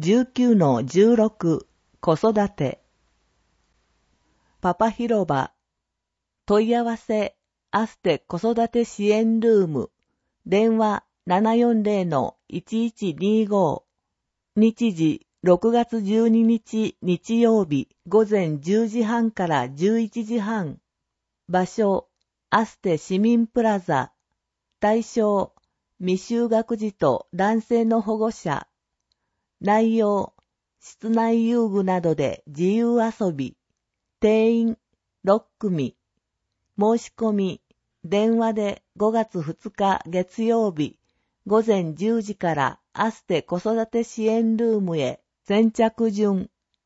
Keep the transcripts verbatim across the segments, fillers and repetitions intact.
じゅうきゅうのじゅうろく 子育てパパ広場問い合わせアステ子育て支援ルーム電話 ななよんぜろのいちいちにご 日時ろくがつじゅうににち日曜日午前じゅうじはんからじゅういちじはん場所アステ市民プラザ対象未就学児と男性の保護者内容室内遊具などで自由遊び定員ろっくみ申し込み電話でごがつふつか月曜日午前じゅうじからアステ子育て支援ルームへ先着順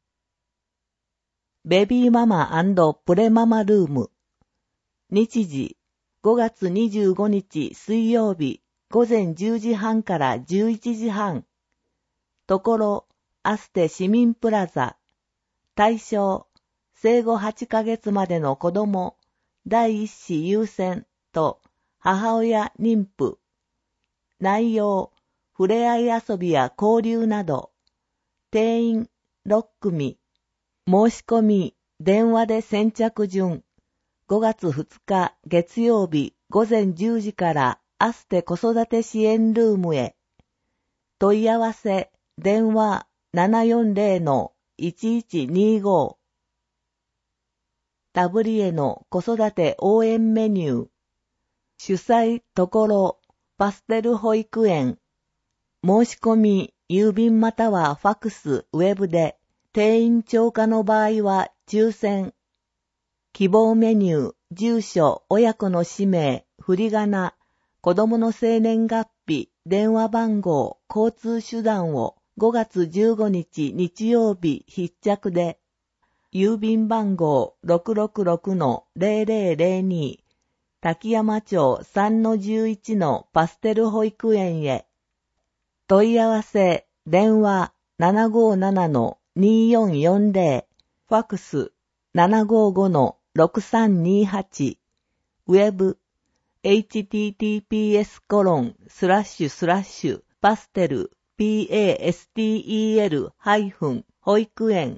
ベビーママ&プレママルーム日時ごがつにじゅうごにち水曜日午前じゅうじはんからじゅういちじはんところアステ市民プラザ対象生後はちかげつまでの子供第一子優先と母親妊婦内容触れ合い遊びや交流など定員ろっくみ申し込み電話で先着順ごがつふつか月曜日午前じゅうじからアステ子育て支援ルームへ問い合わせ電話 ななよんぜろのいちいちにご タブリエの子育て応援メニュー主催ところパステル保育園申し込み郵便またはファクスウェブで定員超過の場合は抽選希望メニュー住所親子の氏名振り仮名子供の生年月日電話番号交通手段をごがつじゅうごにち日曜日必着で郵便番号 ろくろくろくのぜろぜろぜろに 滝山町 さんのじゅういち のパステル保育園へ問い合わせ電話 ななごななのによんよんぜろ ファクス ななごごのろくさんにはち ウェブ エイチティーティーピーエスコロンスラッシュスラッシュパステル パステル ハイフン保育園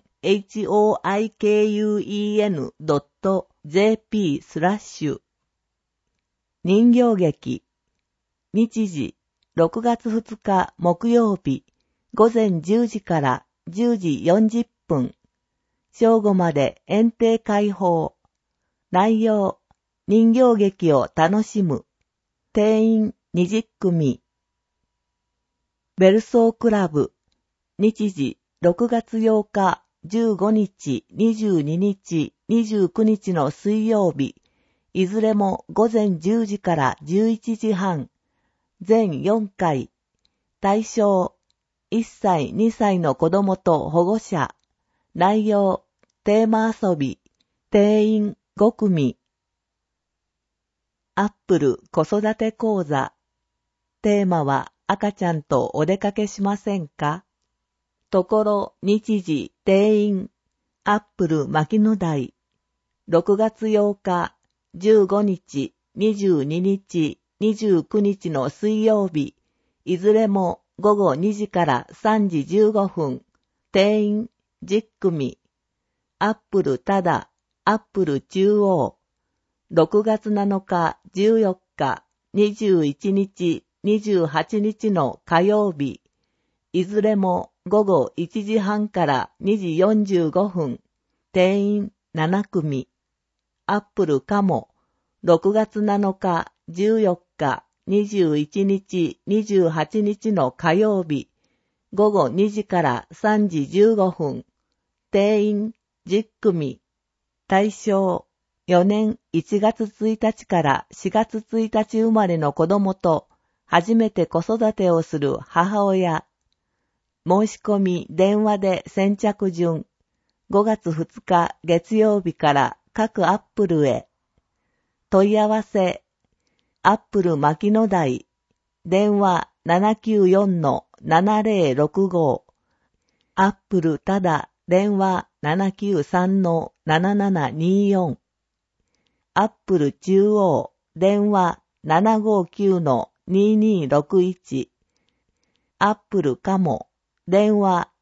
ホイクエン ドット ジェーピー スラッシュ人形劇日時ろくがつふつか木曜日午前じゅうじからじゅうじよんじゅっぷん正午まで園庭開放内容人形劇を楽しむ定員にじゅっくみベルソークラブ日時ろくがつようかじゅうごにちにじゅうににちにじゅうくにちの水曜日いずれも午前じゅうじからじゅういちじはん全よんかい対象いっさいにさいの子供と保護者内容テーマ遊び定員ごくみアップル子育て講座テーマは赤ちゃんとお出かけしませんかところ日時定員アップル牧野台ろくがつようかじゅうごにちにじゅうににちにじゅうくにちの水曜日いずれもごごにじからさんじじゅうごふん定員じゅっくみアップルただアップル中央ろくがつなのかじゅうよっかにじゅういちにちにじゅうはちにちの火曜日いずれもごごいちじはんからにじよんじゅうごふん定員ななくみアップルかもろくがつなのかじゅうよっかにじゅういちにちにじゅうはちにちの火曜日ごごにじからさんじじゅうごふん定員じゅっくみ対象よねんいちがつついたちからしがつついたち生まれの子供と初めて子育てをする母親申し込み電話で先着順ごがつふつか月曜日から各アップルへ問い合わせアップル牧野台電話 ななきゅうよんのななぜろろくご アップルただ電話 ななきゅうさんのななななによんアップル中央電話 ななごきゅうのににろくいちアップルかも電話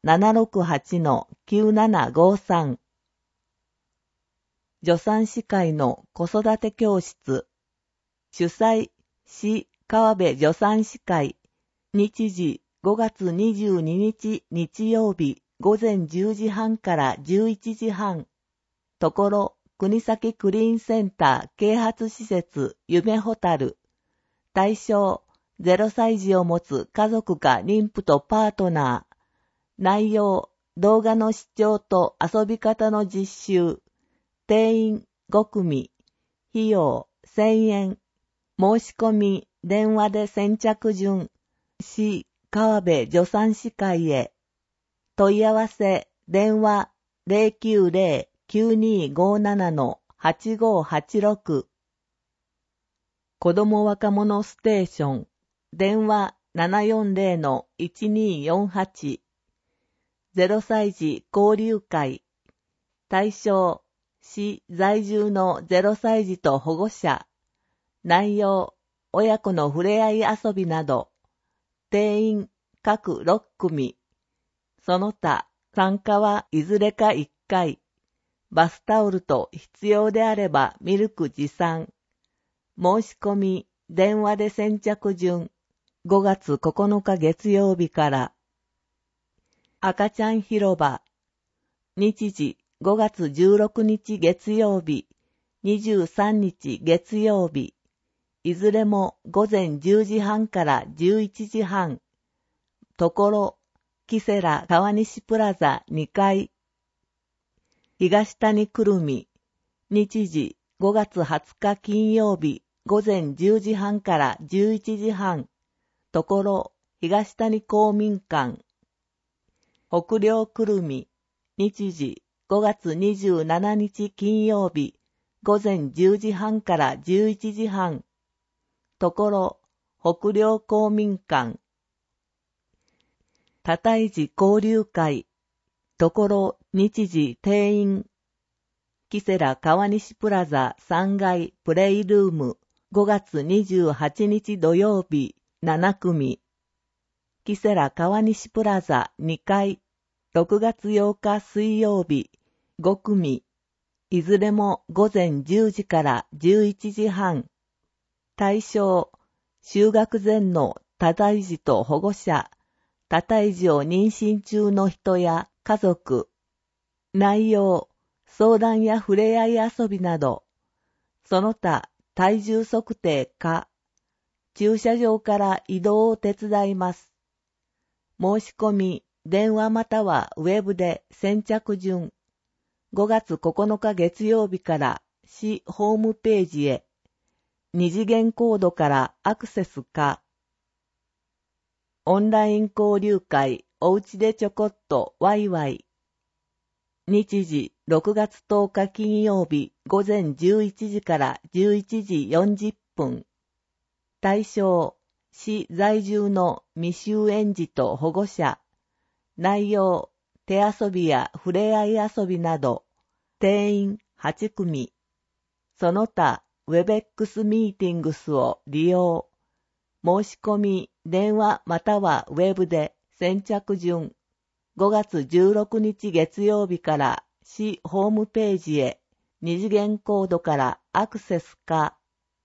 ななろくはちのきゅうななごさん。助産師会の子育て教室。主催、市川辺助産師会。日時ごがつにじゅうににち日曜日午前じゅうじはんからじゅういちじはん。ところ、国崎クリーンセンター啓発施設夢ホタル。対象、ゼロさい児を持つ家族か妊婦とパートナー。内容、動画の視聴と遊び方の実習。定員ごくみ。費用せんえん。申し込み、電話で先着順。市川辺助産師会へ。問い合わせ、電話 ゼロきゅうゼロ きゅうにーごーなな のはちごーはちろく。子ども若者ステーション。電話 ななよんゼロのいちにーよんはち。ゼロさい児交流会。対象、市在住のゼロさい児と保護者。内容、親子の触れ合い遊びなど。定員、各ろっくみ。その他、参加はいずれかいっかい。バスタオルと必要であればミルク持参。申し込み、電話で先着順。ごがつここのか月曜日から。赤ちゃん広場。日時ごがつじゅうろくにち月曜日、にじゅうさんにち月曜日。いずれも午前じゅうじはんからじゅういちじはん。ところ、キセラ川西プラザにかい。東谷くるみ。日時ごがつはつか金曜日、午前じゅうじはんからじゅういちじはん。ところ、東谷公民館。北陵くるみ。日時ごがつにじゅうしちにち金曜日、午前じゅうじはんからじゅういちじはん。ところ、北陵公民館。多胎児交流会。ところ、日時定員。キセラ川西プラザさんがいプレイルーム。ごがつにじゅうはちにち土曜日ななくみ。キセラ川西プラザにかい。ろくがつようか水曜日ごくみ。いずれも午前じゅうじからじゅういちじはん。対象、就学前の多胎児と保護者、多胎児を妊娠中の人や家族。内容、相談や触れ合い遊びなど。その他、体重測定か。駐車場から移動を手伝います。申し込み、電話またはウェブで先着順。ごがつここのか月曜日から市ホームページへ。二次元コードからアクセスか。オンライン交流会おうちでちょこっとワイワイ。日時ろくがつとおか金曜日午前じゅういちじからじゅういちじよんじゅっぷん。対象、市在住の未就園児と保護者。内容、手遊びや触れ合い遊びなど。定員はちくみ。その他、ウェベックス ミーティングスを利用。申し込み、電話またはウェブで先着順。ごがつじゅうろくにち月曜日から市ホームページへ二次元コードからアクセスか。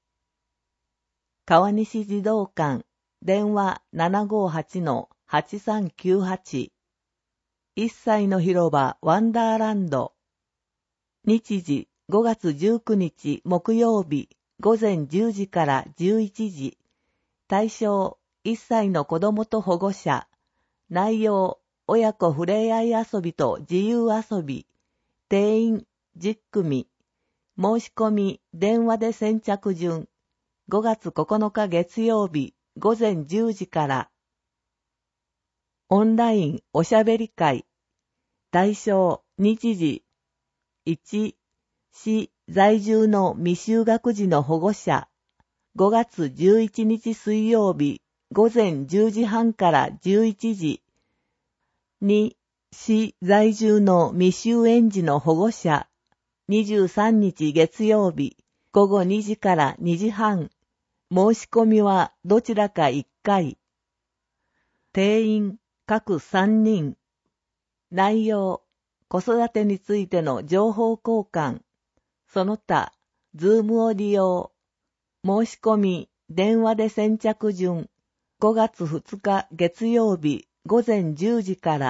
川西児童館、電話 ななごはちのはちさんきゅうはち。いっさいの広場ワンダーランド。日時ごがつじゅうくにち木曜日午前じゅうじからじゅういちじ。対象いっさいの子供と保護者。内容親子触れ合い遊びと自由遊び。定員じゅっくみ。申し込み電話で先着順。ごがつここのか月曜日午前じゅうじから。オンラインおしゃべり会。対象日時いち、市在住の未就学児の保護者。ごがつじゅういちにち水曜日午前じゅうじはんからじゅういちじ。に、市在住の未就園児の保護者。にじゅうさんにち月曜日ごごにじからにじはん。申し込みはどちらかいっかい。定員各さんにん。 内容、子育てについての情報交換、その他、ズームを利用、申し込み、電話で先着順、ごがつふつか月曜日ごぜんじゅうじから、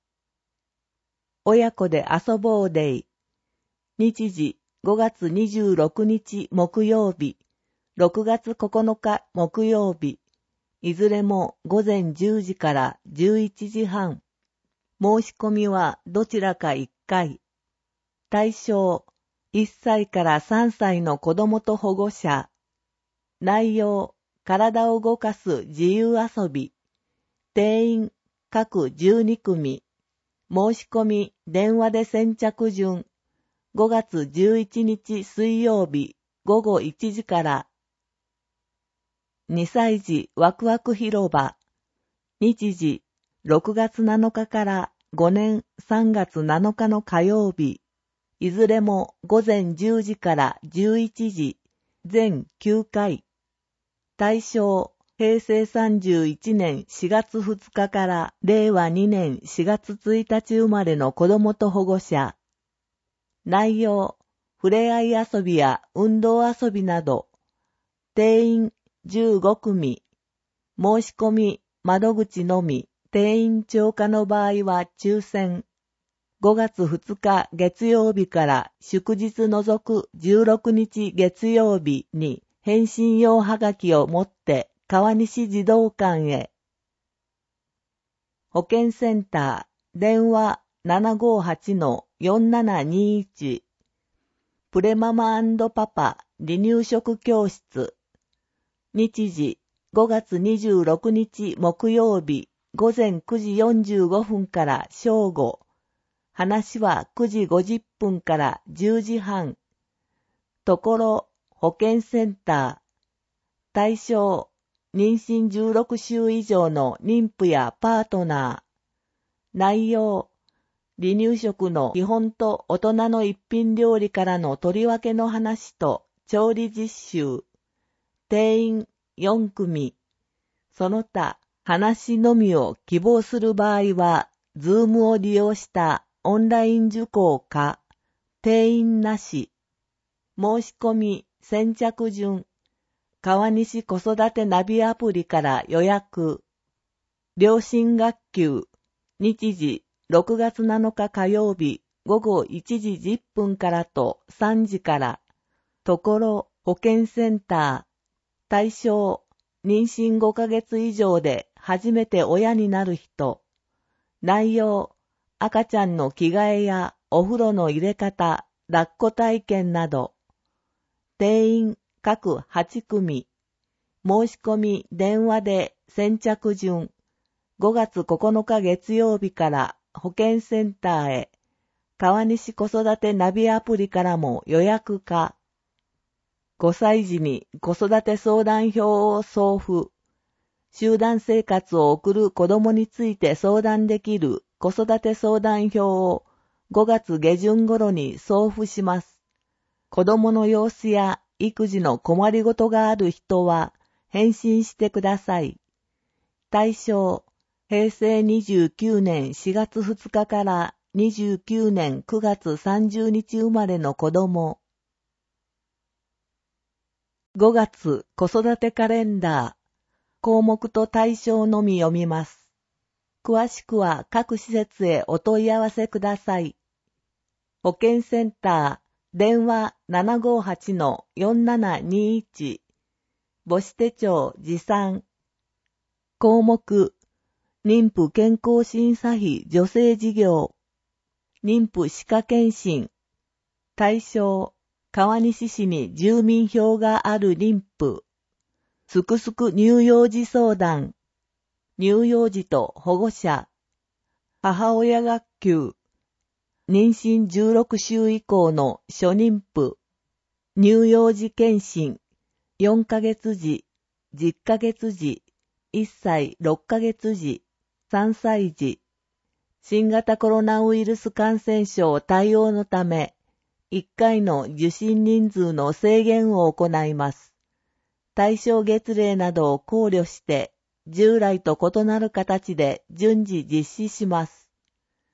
親子で遊ぼうデイ、日時ごがつにじゅうろくにち木曜日、ろくがつここのか木曜日、いずれもごぜんじゅうじからじゅういちじはん。申し込みはどちらかいっかい。対象、いっさいからさんさいの子供と保護者。内容、体を動かす自由遊び。定員、各じゅうにくみ。申し込み、電話で先着順。ごがつじゅういちにち水曜日、ごごいちじから。にさい児ワクワク広場。日時、ろくがつなのかからごねんさんがつなのかの火曜日。いずれもごぜんじゅうじからじゅういちじ。全きゅうかい。対象、へいせいさんじゅういちねんしがつふつかかられいわにねんしがつついたち生まれの子供と保護者。内容、ふれあい遊びや運動遊びなど。定員じゅうごくみ。申し込み、窓口のみ。定員超過の場合は抽選。ごがつふつか月曜日から祝日除くじゅうろくにち月曜日に返信用はがきを持って川西児童館へ。保健センター、電話 ななごはちのよんななにいち。プレママ&パパ離乳食教室。日時、ごがつにじゅうろくにち木曜日、ごぜんくじよんじゅうごふんから正午。話はくじごじゅっぷんからじゅうじはん。ところ、保健センター。対象、妊娠じゅうろくしゅう以上の妊婦やパートナー。内容、離乳食の基本と大人の一品料理からの取り分けの話と調理実習。定員よんくみ。その他、話のみを希望する場合は、ズームを利用したオンライン受講か、定員なし。申し込み、先着順。川西子育てナビアプリから予約。両親学級。日時、ろくがつなのか火曜日、ごごいちじじゅっぷんからとさんじから。ところ、保健センター。対象、妊娠ごかげつ以上で初めて親になる人。内容、赤ちゃんの着替えやお風呂の入れ方、抱っこ体験など。定員各はちくみ。申し込み電話で先着順。ごがつここのか月曜日から保健センターへ。川西子育てナビアプリからも予約か。ごさい児に子育て相談票を送付。集団生活を送る子供について相談できる子育て相談票をごがつげじゅん頃に送付します。子供の様子や育児の困りごとがある人は返信してください。対象、へいせいにじゅうきゅうねんしがつふつかからにじゅうきゅうねんくがつさんじゅうにち生まれの子供。ごがつ子育てカレンダー。項目と対象のみ読みます。詳しくは各施設へお問い合わせください。保健センター、電話 ななごはちのよんななにいち。母子手帳持参。項目、妊婦健康審査費助成事業。妊婦歯科検診。対象、川西市に住民票がある妊婦。すくすく乳幼児相談。乳幼児と保護者。母親学級。妊娠じゅうろくしゅう以降の初妊婦。乳幼児検診。よんかげつ児、じゅっかげつ児、いっさいろっかげつ児、さんさい児。新型コロナウイルス感染症対応のため、いっかいの受診人数の制限を行います。対象月齢などを考慮して、従来と異なる形で順次実施します。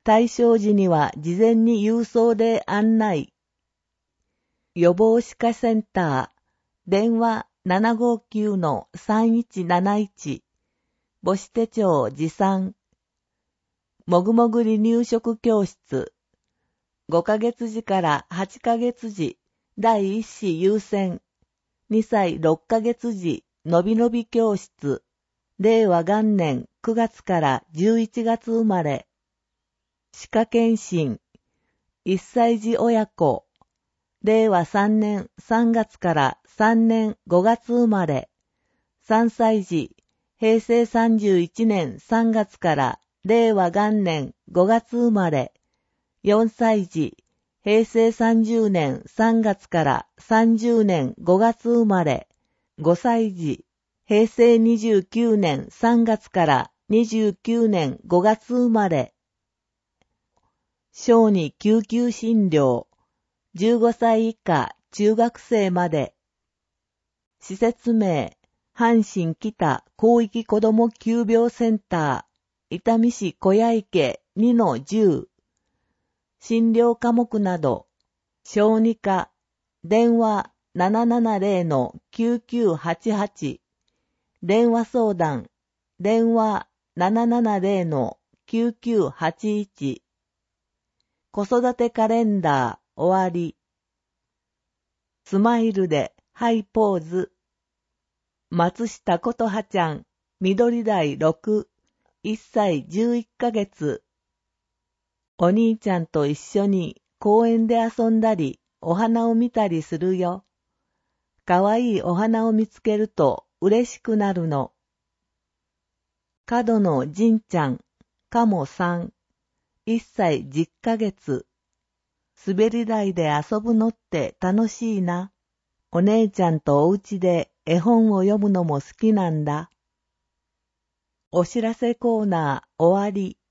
対象時には事前に郵送で案内。予防歯科センター、電話 ななごきゅうのさんいちなないち、母子手帳持参。もぐもぐ離乳食教室、ごかげつじからはちかげつじ、第一子優先、にさいろっかげつじ、のびのび教室、令和元年くがつからじゅういちがつ生まれ、歯科検診、いっさい児親子、令和さんねんさんがつからさんねんごがつ生まれ、さんさい児、平成さんじゅういちねんさんがつから令和元年ごがつ生まれ、よんさい児、平成さんじゅうねんさんがつからさんじゅうねんごがつ生まれ、ごさい児、平成にじゅうきゅうねんさんがつからにじゅうきゅうねんごがつ生まれ、小児救急診療、じゅうごさい以下中学生まで。施設名、阪神北広域子ども急病センター、伊丹市小屋池 にのじゅう。診療科目など、小児科、電話 ななななぜろのきゅうきゅうはちはち、電話相談、電話 ななななぜろのきゅうきゅうはちいち、子育てカレンダー終わり。スマイルでハイポーズ。松下琴葉ちゃん、緑台ろく、いっさいじゅういっかげつ。お兄ちゃんと一緒に公園で遊んだり、お花を見たりするよ。かわいいお花を見つけると嬉しくなるの。角野じちゃん、かもさん、いっさいじゅっかげつ。滑り台で遊ぶのって楽しいな。お姉ちゃんとお家で絵本を読むのも好きなんだ。お知らせコーナー終わり。